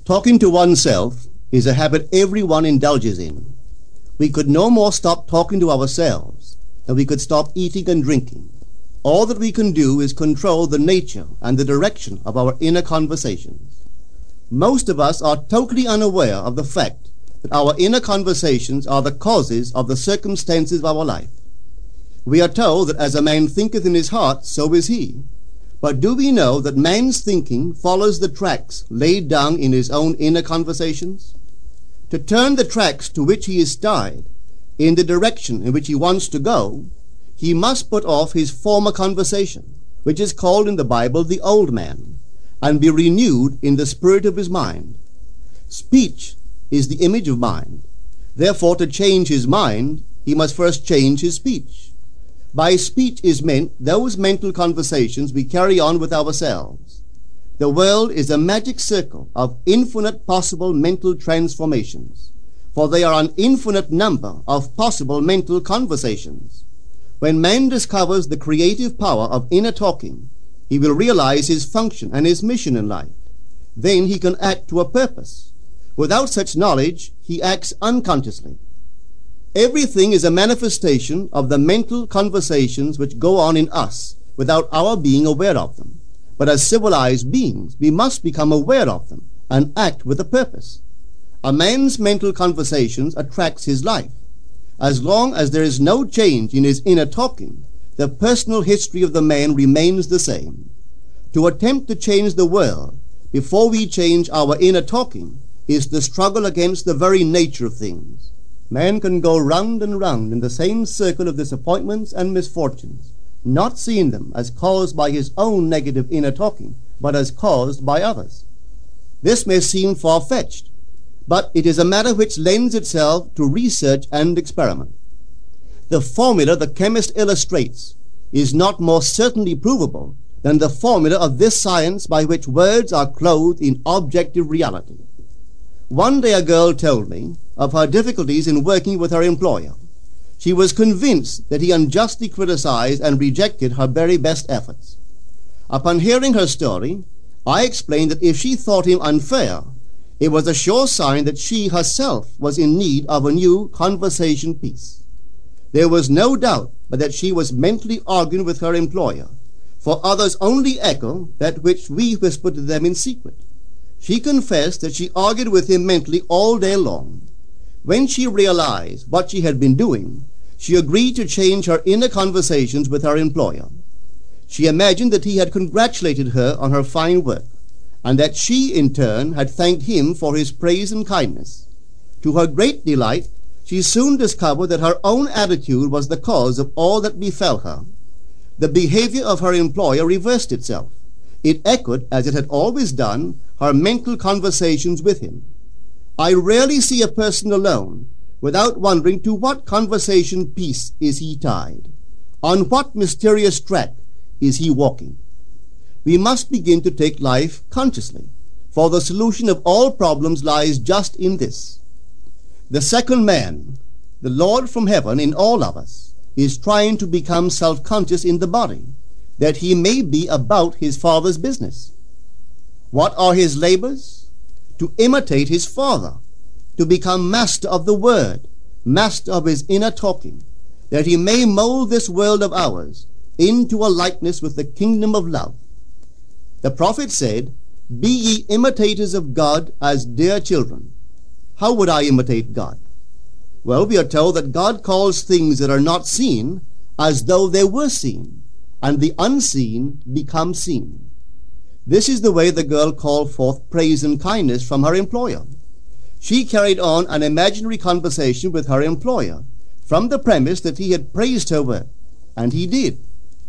Talking to oneself is a habit everyone indulges in. We could no more stop talking to ourselves than we could stop eating and drinking. All that we can do is control the nature and the direction of our inner conversations. Most of us are totally unaware of the fact that our inner conversations are the causes of the circumstances of our life. We are told that as a man thinketh in his heart, so is he. But do we know that man's thinking follows the tracks laid down in his own inner conversations? To turn the tracks to which he is tied in the direction in which he wants to go, he must put off his former conversation, which is called in the Bible the old man, and be renewed in the spirit of his mind. Speech is the image of mind. Therefore, to change his mind, he must first change his speech. By speech is meant those mental conversations we carry on with ourselves. The world is a magic circle of infinite possible mental transformations, for there are an infinite number of possible mental conversations. When man discovers the creative power of inner talking, he will realize his function and his mission in life. Then he can act to a purpose. Without such knowledge, he acts unconsciously. Everything is a manifestation of the mental conversations which go on in us without our being aware of them. But as civilized beings, we must become aware of them and act with a purpose. A man's mental conversations attracts his life. As long as there is no change in his inner talking, the personal history of the man remains the same. To attempt to change the world before we change our inner talking is the struggle against the very nature of things. Man can go round and round in the same circle of disappointments and misfortunes, not seeing them as caused by his own negative inner talking, but as caused by others. This may seem far-fetched, but it is a matter which lends itself to research and experiment. The formula the chemist illustrates is not more certainly provable than the formula of this science by which words are clothed in objective reality. One day a girl told me of her difficulties in working with her employer. She was convinced that he unjustly criticized and rejected her very best efforts. Upon hearing her story, I explained that if she thought him unfair, it was a sure sign that she herself was in need of a new conversation piece. There was no doubt but that she was mentally arguing with her employer, for others only echo that which we whisper to them in secret. She confessed that she argued with him mentally all day long. When she realized what she had been doing, she agreed to change her inner conversations with her employer. She imagined that he had congratulated her on her fine work, and that she, in turn, had thanked him for his praise and kindness. To her great delight, she soon discovered that her own attitude was the cause of all that befell her. The behavior of her employer reversed itself. It echoed, as it had always done, her mental conversations with him. I rarely see a person alone without wondering to what conversation piece is he tied. On what mysterious track is he walking? We must begin to take life consciously, for the solution of all problems lies just in this. The second man, the Lord from heaven in all of us, is trying to become self-conscious in the body, that he may be about his Father's business. What are his labors? To imitate his Father, to become master of the Word, master of his inner talking, that he may mold this world of ours into a likeness with the kingdom of love. The prophet said, "Be ye imitators of God as dear children." How would I imitate God? Well, we are told that God calls things that are not seen as though they were seen, and the unseen become seen. This is the way the girl called forth praise and kindness from her employer. She carried on an imaginary conversation with her employer from the premise that he had praised her work, and he did.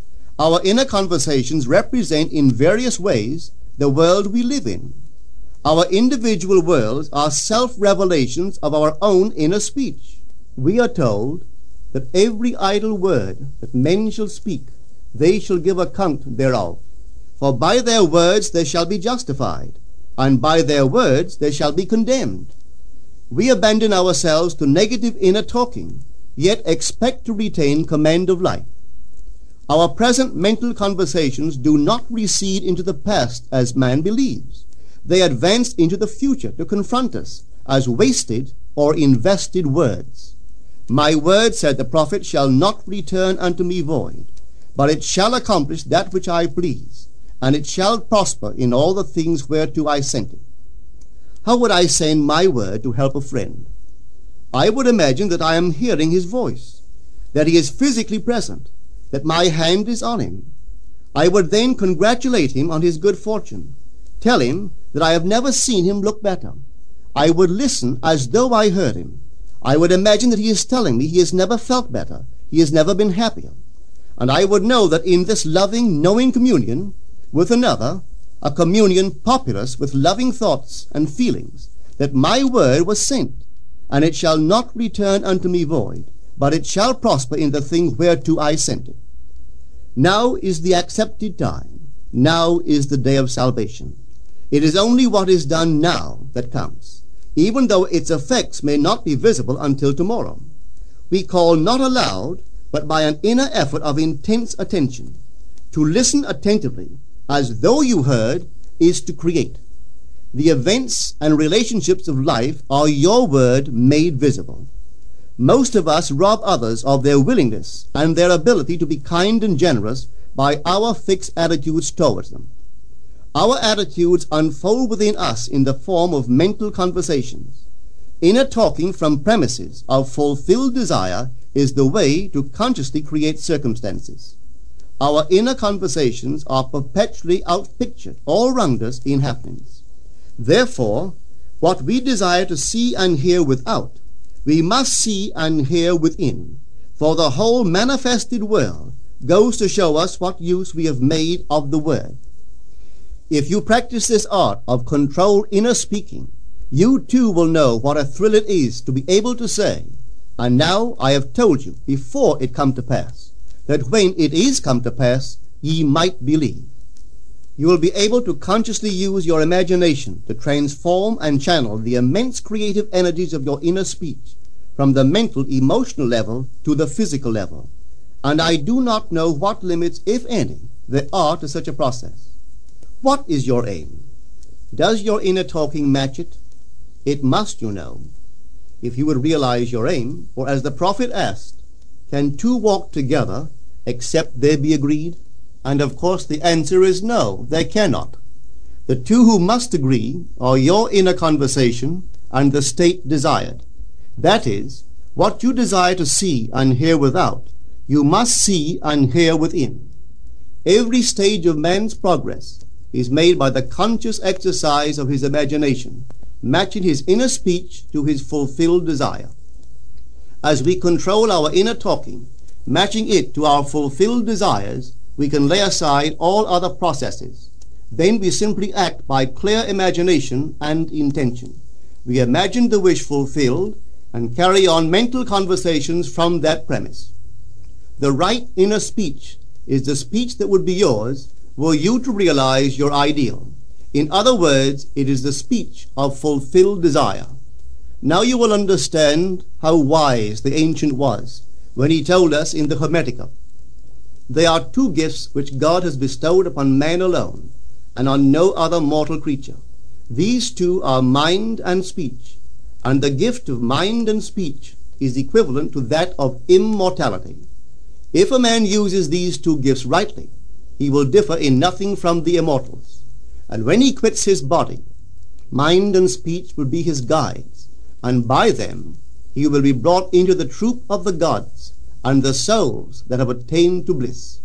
Our inner conversations represent in various ways the world we live in. Our individual worlds are self-revelations of our own inner speech. We are told that every idle word that men shall speak, they shall give account thereof. For by their words they shall be justified, and by their words they shall be condemned. We abandon ourselves to negative inner talking, yet expect to retain command of life. Our present mental conversations do not recede into the past as man believes, They advanced into the future to confront us as wasted or invested words. My word, said the prophet, shall not return unto me void, but it shall accomplish that which I please, and it shall prosper in all the things whereto I sent it. How would I send my word to help a friend? I would imagine that I am hearing his voice, that he is physically present, that my hand is on him. I would then congratulate him on his good fortune, tell him that I have never seen him look better. I would listen as though I heard him. I would imagine that he is telling me he has never felt better, he has never been happier. And I would know that in this loving, knowing communion with another, a communion populous with loving thoughts and feelings, that my word was sent, and it shall not return unto me void, but it shall prosper in the thing whereto I sent it. Now is the accepted time. Now is the day of salvation. It is only what is done now that counts, even though its effects may not be visible until tomorrow. We call not aloud, but by an inner effort of intense attention. To listen attentively, as though you heard, is to create. The events and relationships of life are your word made visible. Most of us rob others of their willingness and their ability to be kind and generous by our fixed attitudes towards them. Our attitudes unfold within us in the form of mental conversations. Inner talking from premises of fulfilled desire is the way to consciously create circumstances. Our inner conversations are perpetually outpictured all around us in happenings. Therefore, what we desire to see and hear without, we must see and hear within, for the whole manifested world goes to show us what use we have made of the word. If you practice this art of controlled inner speaking, you too will know what a thrill it is to be able to say, and now I have told you before it come to pass, that when it is come to pass, ye might believe. You will be able to consciously use your imagination to transform and channel the immense creative energies of your inner speech from the mental, emotional level to the physical level. And I do not know what limits, if any, there are to such a process. What is your aim? Does your inner talking match it? It must, you know. If you would realize your aim, for as the prophet asked, can two walk together except they be agreed? And of course the answer is no, they cannot. The two who must agree are your inner conversation and the state desired. That is, what you desire to see and hear without, you must see and hear within. Every stage of man's progress is made by the conscious exercise of his imagination, matching his inner speech to his fulfilled desire. As we control our inner talking, matching it to our fulfilled desires, we can lay aside all other processes. Then we simply act by clear imagination and intention. We imagine the wish fulfilled and carry on mental conversations from that premise. The right inner speech is the speech that would be yours were you to realize your ideal. In other words, it is the speech of fulfilled desire. Now you will understand how wise the ancient was when he told us in the Hermetica, there are two gifts which God has bestowed upon man alone, and on no other mortal creature. These two are mind and speech, and the gift of mind and speech is equivalent to that of immortality. If a man uses these two gifts rightly, he will differ in nothing from the immortals. And when he quits his body, mind and speech will be his guides, and by them he will be brought into the troop of the gods and the souls that have attained to bliss.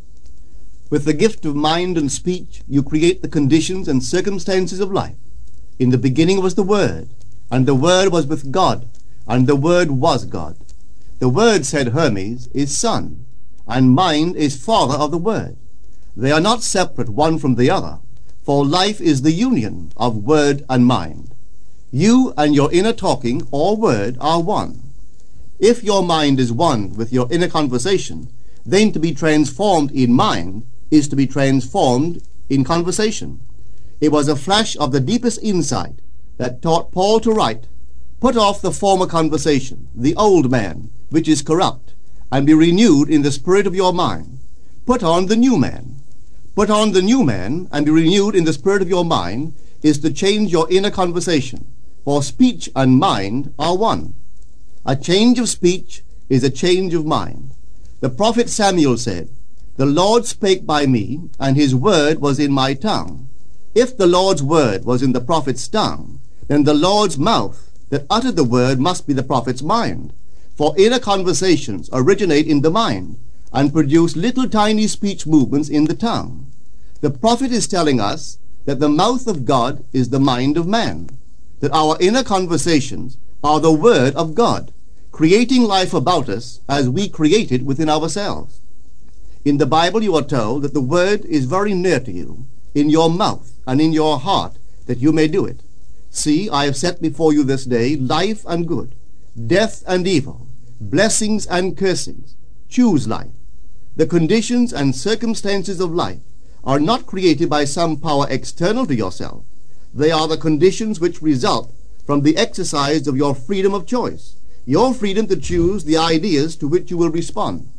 With the gift of mind and speech, you create the conditions and circumstances of life. In the beginning was the Word, and the Word was with God, and the Word was God. The Word, said Hermes, is Son, and mind is Father of the Word. They are not separate one from the other, for life is the union of word and mind. You and your inner talking or word are one. If your mind is one with your inner conversation, then to be transformed in mind is to be transformed in conversation. It was a flash of the deepest insight that taught Paul to write, put off the former conversation, the old man, which is corrupt, and be renewed in the spirit of your mind. Put on the new man. Put on the new man and be renewed in the spirit of your mind is to change your inner conversation, for speech and mind are one. A change of speech is a change of mind. The prophet Samuel said, "The Lord spake by me, and his word was in my tongue." If the Lord's word was in the prophet's tongue, then the Lord's mouth that uttered the word must be the prophet's mind. For inner conversations originate in the mind and produce little tiny speech movements in the tongue. The prophet is telling us that the mouth of God is the mind of man, that our inner conversations are the word of God, creating life about us as we create it within ourselves. In the Bible you are told that the word is very near to you, in your mouth and in your heart, that you may do it. See, I have set before you this day life and good, death and evil, blessings and cursings. Choose life. The conditions and circumstances of life are not created by some power external to yourself. They are the conditions which result from the exercise of your freedom of choice, your freedom to choose the ideas to which you will respond.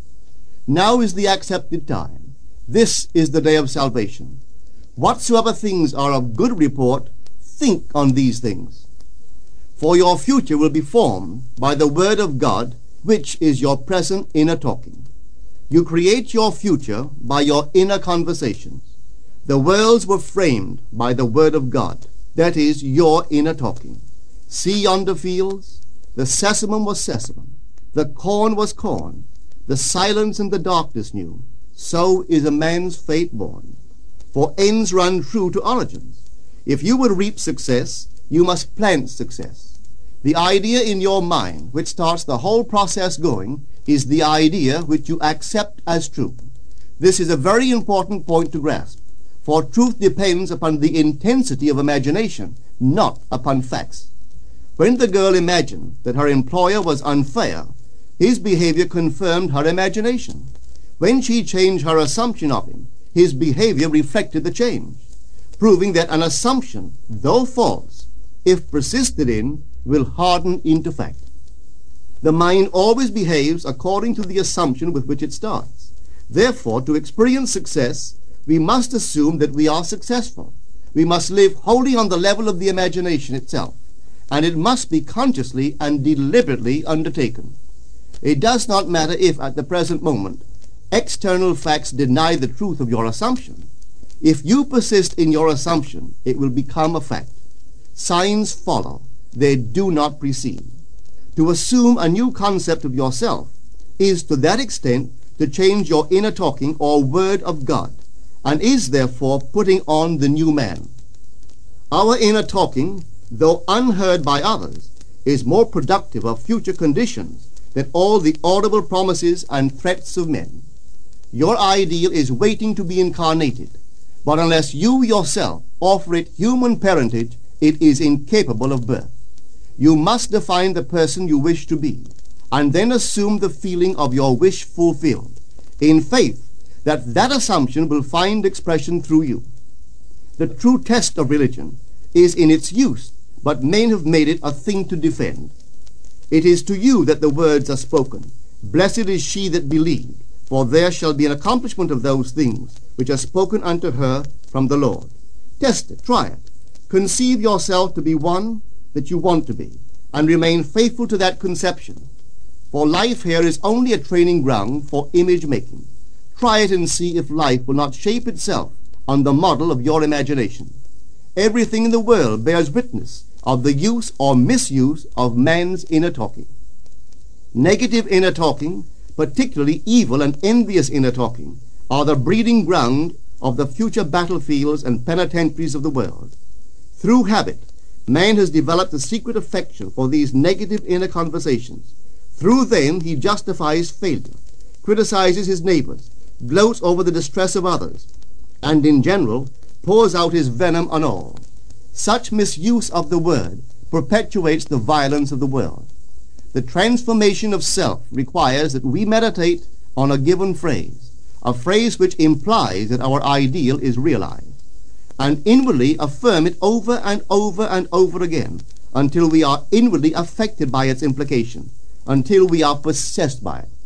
Now is the accepted time. This is the day of salvation. Whatsoever things are of good report, think on these things. For your future will be formed by the word of God, which is your present inner talking. You create your future by your inner conversations. The worlds were framed by the word of God, that is, your inner talking. See yonder fields? The sesamum was sesamum, the corn was corn, the silence and the darkness knew. So is a man's fate born. For ends run true to origins. If you would reap success, you must plant success. The idea in your mind which starts the whole process going is the idea which you accept as true. This is a very important point to grasp, for truth depends upon the intensity of imagination, not upon facts. When the girl imagined that her employer was unfair, his behavior confirmed her imagination. When she changed her assumption of him, his behavior reflected the change, proving that an assumption, though false, if persisted in, will harden into fact. The mind always behaves according to the assumption with which it starts. Therefore, to experience success, we must assume that we are successful. We must live wholly on the level of the imagination itself, and it must be consciously and deliberately undertaken. It does not matter if, at the present moment, external facts deny the truth of your assumption. If you persist in your assumption, it will become a fact. Signs follow, they do not precede. To assume a new concept of yourself is to that extent to change your inner talking or word of God, and is therefore putting on the new man. Our inner talking, though unheard by others, is more productive of future conditions than all the audible promises and threats of men. Your ideal is waiting to be incarnated, but unless you yourself offer it human parentage, it is incapable of birth. You must define the person you wish to be, and then assume the feeling of your wish fulfilled, in faith that that assumption will find expression through you. The true test of religion is in its use, but men have made it a thing to defend. It is to you that the words are spoken. Blessed is she that believed, for there shall be an accomplishment of those things which are spoken unto her from the Lord. Test it, try it. Conceive yourself to be one that you want to be, and remain faithful to that conception. For life here is only a training ground for image making. Try it and see if life will not shape itself on the model of your imagination. Everything in the world bears witness of the use or misuse of man's inner talking. Negative inner talking, particularly evil and envious inner talking, are the breeding ground of the future battlefields and penitentiaries of the world. Through habit, man has developed a secret affection for these negative inner conversations. Through them he justifies failure, criticizes his neighbors, gloats over the distress of others, and in general pours out his venom on all. Such misuse of the word perpetuates the violence of the world. The transformation of self requires that we meditate on a given phrase, a phrase which implies that our ideal is realized, and inwardly affirm it over and over and over again until we are inwardly affected by its implication, until we are possessed by it.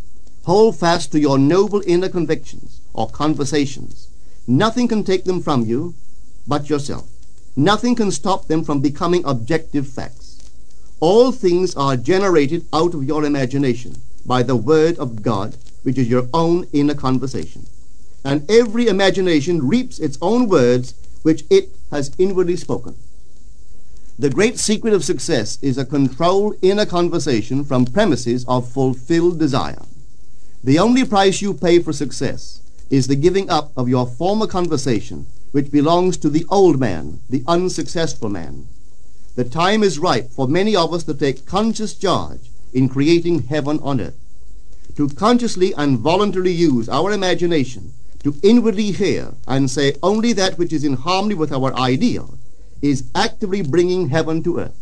Hold fast to your noble inner convictions or conversations. Nothing can take them from you but yourself. Nothing can stop them from becoming objective facts. All things are generated out of your imagination by the Word of God, which is your own inner conversation. And every imagination reaps its own words, which it has inwardly spoken. The great secret of success is a controlled inner conversation from premises of fulfilled desire. The only price you pay for success is the giving up of your former conversation, which belongs to the old man, the unsuccessful man. The time is ripe for many of us to take conscious charge in creating heaven on earth, to consciously and voluntarily use our imagination to inwardly hear and say only that which is in harmony with our ideal is actively bringing heaven to earth.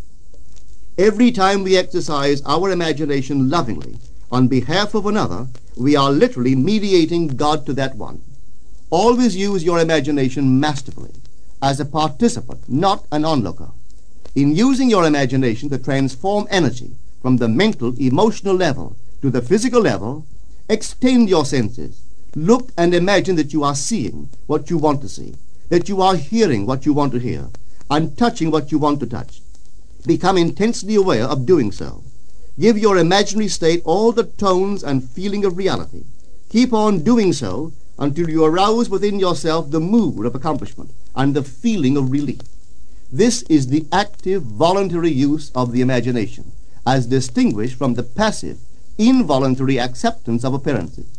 Every time we exercise our imagination lovingly on behalf of another, we are literally mediating God to that one. Always use your imagination masterfully as a participant, not an onlooker. In using your imagination to transform energy from the mental, emotional level to the physical level, extend your senses. Look and imagine that you are seeing what you want to see, that you are hearing what you want to hear, and touching what you want to touch. Become intensely aware of doing so. Give your imaginary state all the tones and feeling of reality. Keep on doing so until you arouse within yourself the mood of accomplishment and the feeling of relief. This is the active, voluntary use of the imagination, as distinguished from the passive, involuntary acceptance of appearances.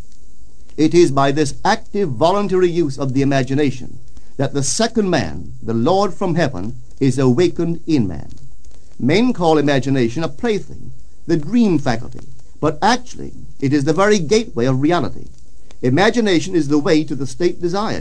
It is by this active, voluntary use of the imagination that the second man, the Lord from heaven, is awakened in man. Men call imagination a plaything, the dream faculty, but actually it is the very gateway of reality. Imagination is the way to the state desired.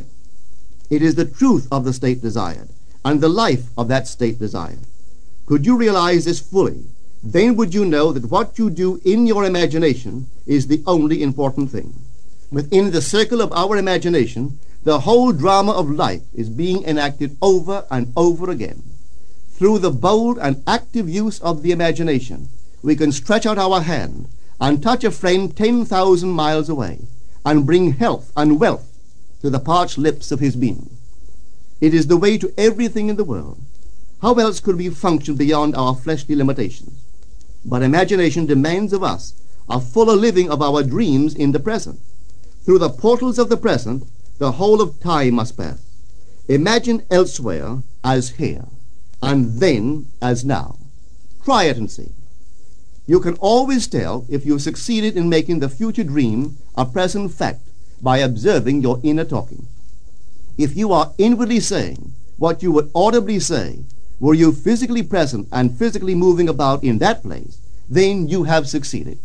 It is the truth of the state desired, and the life of that state desired. Could you realize this fully, then would you know that what you do in your imagination is the only important thing. Within the circle of our imagination, the whole drama of life is being enacted over and over again. Through the bold and active use of the imagination, we can stretch out our hand and touch a friend 10,000 miles away and bring health and wealth to the parched lips of his being. It is the way to everything in the world. How else could we function beyond our fleshly limitations? But imagination demands of us a fuller living of our dreams in the present. Through the portals of the present, the whole of time must pass. Imagine elsewhere as here, and then as now. Try it and see. You can always tell if you succeeded in making the future dream a present fact by observing your inner talking. If you are inwardly saying what you would audibly say, were you physically present and physically moving about in that place, then you have succeeded.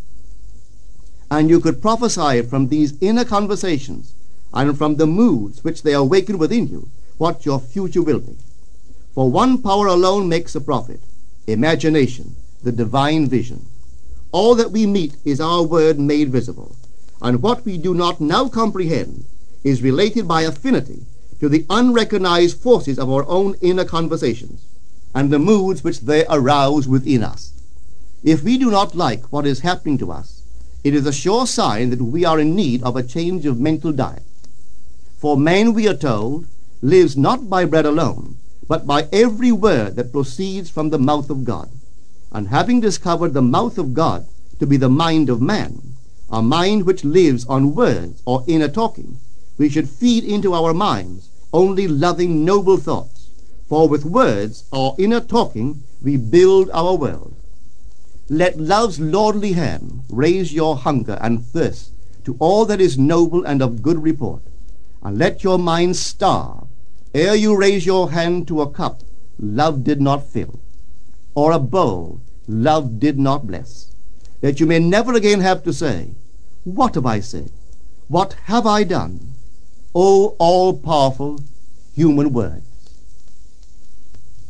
And you could prophesy from these inner conversations and from the moods which they awaken within you what your future will be. For one power alone makes a prophet, imagination, the divine vision. All that we meet is our word made visible, and what we do not now comprehend is related by affinity to the unrecognized forces of our own inner conversations and the moods which they arouse within us. If we do not like what is happening to us, it is a sure sign that we are in need of a change of mental diet. For man, we are told, lives not by bread alone, but by every word that proceeds from the mouth of God. And having discovered the mouth of God to be the mind of man, a mind which lives on words or inner talking, we should feed into our minds only loving, noble thoughts. For with words or inner talking we build our world. Let love's lordly hand raise your hunger and thirst to all that is noble and of good report, and let your mind starve ere you raise your hand to a cup love did not fill, or a bowl love did not bless, that you may never again have to say, "What have I said? What have I done?" O all-powerful human word.